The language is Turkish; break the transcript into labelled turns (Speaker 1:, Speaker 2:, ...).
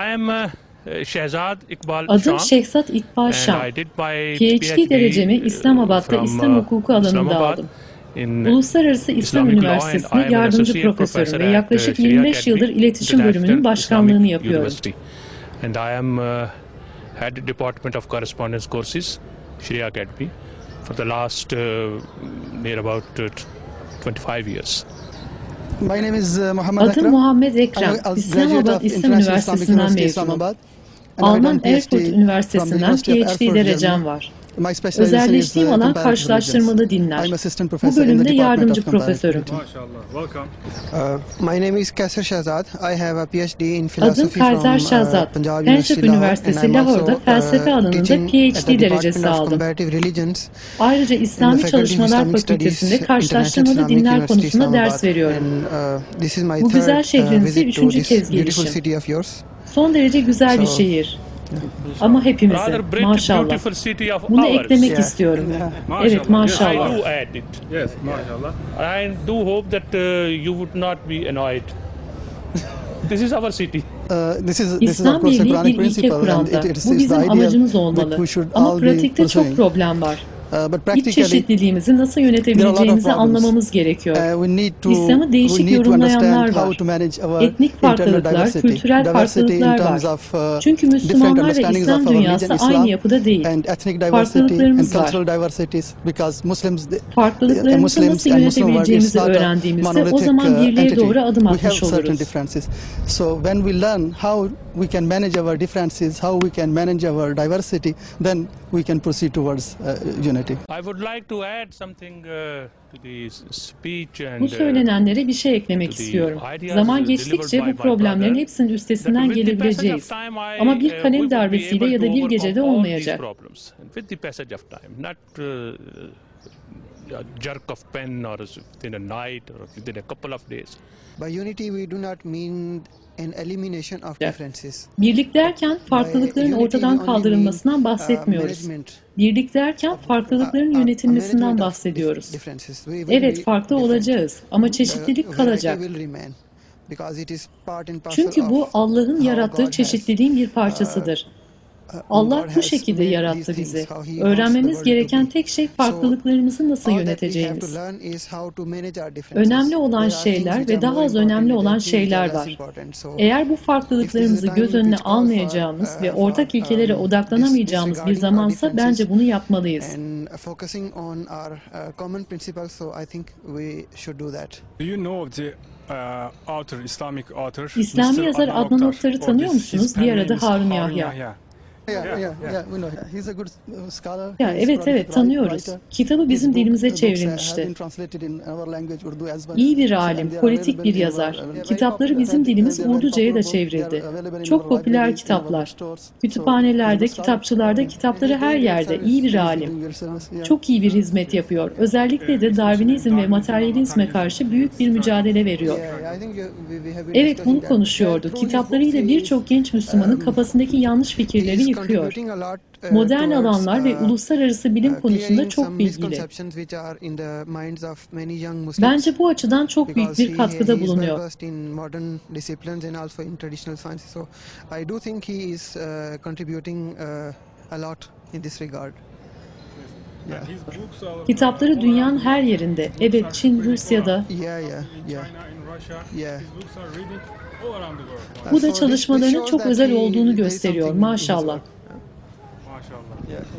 Speaker 1: Adım Şehzat İkbal Şam. PhD derecemi İslamabad'da İslam hukuku alanında aldım. Uluslararası İslam Üniversitesi'nde yardımcı profesörüm ve yaklaşık 25 yıldır iletişim bölümünün başkanlığını yapıyorum.
Speaker 2: Head Department of Correspondence Courses, Sharia Academy, for the last near about 25 years.
Speaker 1: Adım Muhammed Ekrem. İslamabad İslam Üniversitesi'nden mezunum. Alman Erfurt Üniversitesi'nden PhD derecem var. Özelleştiğim alan karşılaştırmalı dinler. Bu bölümde yardımcı profesörüm. Adım Kaiser Shahzad. Punjab Üniversitesi Lahore'da felsefe alanında PhD derecesi aldım. Ayrıca İslami Çalışmalar Fakültesi'nde karşılaştırmalı dinler konusunda ders veriyorum. Bu güzel şehrinize 3. kez gelişim. Son derece güzel bir şehir. Ama hepimize maşallah. Bunu eklemek istiyorum. Evet maşallah.
Speaker 2: I do hope that you would not be annoyed. This is our city.
Speaker 1: İslam Birliği bir ilke Kur'an'da. Bu bizim amacımız olmalı. Ama pratikte çok problem var. İç çeşitliliğimizi nasıl yönetebileceğimizi anlamamız gerekiyor. İslam'ı değişik yorumlayanlar var. Etnik farklılıklar, kültürel farklılıklar var. Çünkü Müslümanlar ve İslam dünyası aynı yapıda değil. Farklılıklarımız var. Farklılıklarımızı nasıl yönetebileceğimizi öğrendiğimizde o zaman birliğe doğru adım atmış oluruz.
Speaker 3: So when we learn how we can manage our differences, how we can manage our diversity, then we can proceed towards unity.
Speaker 2: I would like to add something to the speech and
Speaker 1: bu söylenenlere bir şey eklemek istiyorum. Zaman geçtikçe bu problemlerin hepsinin üstesinden gelebileceğiz. Ama bir kalem darbesiyle ya da bir gecede olmayacak.
Speaker 2: With the passage of time, not a jerk of pen or within a night or within a couple of days.
Speaker 3: By unity we do not mean an elimination of differences.
Speaker 1: Birlik derken farklılıkların ortadan kaldırılmasından bahsetmiyoruz. Birlik derken farklılıkların yönetilmesinden bahsediyoruz. Evet, farklı olacağız ama çeşitlilik kalacak. Çünkü bu Allah'ın yarattığı çeşitliliğin bir parçasıdır. Allah bu şekilde yarattı bizi. Öğrenmemiz gereken tek şey farklılıklarımızı nasıl yöneteceğimiz. Önemli olan şeyler ve daha az önemli olan şeyler var. Eğer bu farklılıklarımızı göz önüne almayacağımız ve ortak ilkelere odaklanamayacağımız bir zamansa bence bunu yapmalıyız. İslami yazar Adnan Oktar'ı tanıyor musunuz? Diğer adı Harun Yahya. Evet tanıyoruz. Kitabı bizim dilimize çevrilmişti. İyi bir alim, politik bir yazar. Kitapları bizim dilimiz Urduca'ya da çevrildi. Çok popüler kitaplar. Kütüphanelerde, kitapçılarda, kitapları her yerde. İyi bir alim. Çok iyi bir hizmet yapıyor. Özellikle de Darwinizm ve materyalizme karşı büyük bir mücadele veriyor. Evet, bunu konuşuyordu. Kitaplarıyla birçok genç Müslümanın kafasındaki yanlış fikirleri yıkıyor. Modern alanlar ve uluslararası bilim konusunda çok bilgili. Bence bu açıdan çok büyük bir katkıda bulunuyor. Kitapları dünyanın her yerinde. Evet, Çin, Rusya'da. Bu da çalışmalarının çok özel olduğunu gösteriyor. Maşallah.